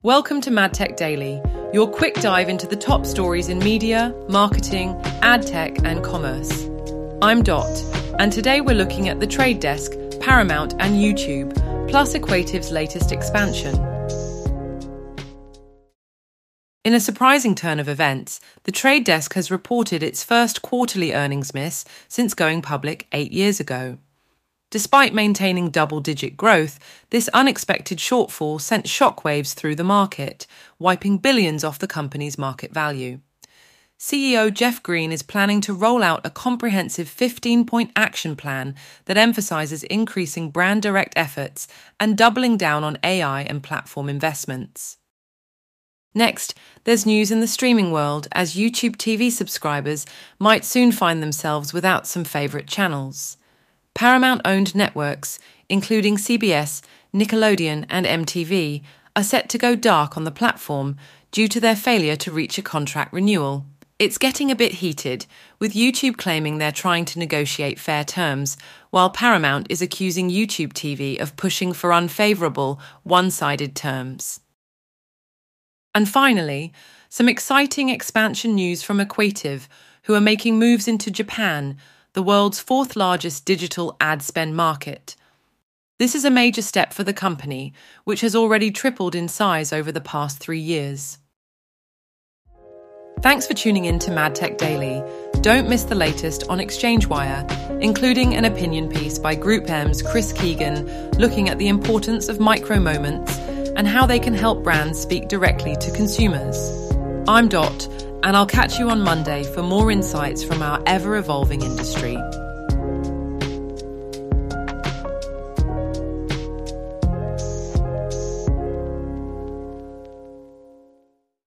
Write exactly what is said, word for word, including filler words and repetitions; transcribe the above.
Welcome to MadTech Daily, your quick dive into the top stories in media, marketing, ad tech, and commerce. I'm Dot, and today we're looking at The Trade Desk, Paramount, and YouTube, plus Equative's latest expansion. In a surprising turn of events, The Trade Desk has reported its first quarterly earnings miss since going public eight years ago. Despite maintaining double-digit growth, this unexpected shortfall sent shockwaves through the market, wiping billions off the company's market value. C E O Jeff Green is planning to roll out a comprehensive fifteen-point action plan that emphasizes increasing brand direct efforts and doubling down on A I and platform investments. Next, there's news in the streaming world as YouTube T V subscribers might soon find themselves without some favorite channels. Paramount-owned networks, including C B S, Nickelodeon, and M T V, are set to go dark on the platform due to their failure to reach a contract renewal. It's getting a bit heated, with YouTube claiming they're trying to negotiate fair terms, while Paramount is accusing YouTube T V of pushing for unfavourable, one-sided terms. And finally, some exciting expansion news from Equative, who are making moves into Japan, the world's fourth largest digital ad spend market. This is a major step for the company, which has already tripled in size over the past three years. Thanks for tuning in to MadTech Daily. Don't miss the latest on ExchangeWire, including an opinion piece by Group M's Chris Keegan looking at the importance of micro moments and how they can help brands speak directly to consumers. I'm Dot, and I'll catch you on Monday for more insights from our ever-evolving industry.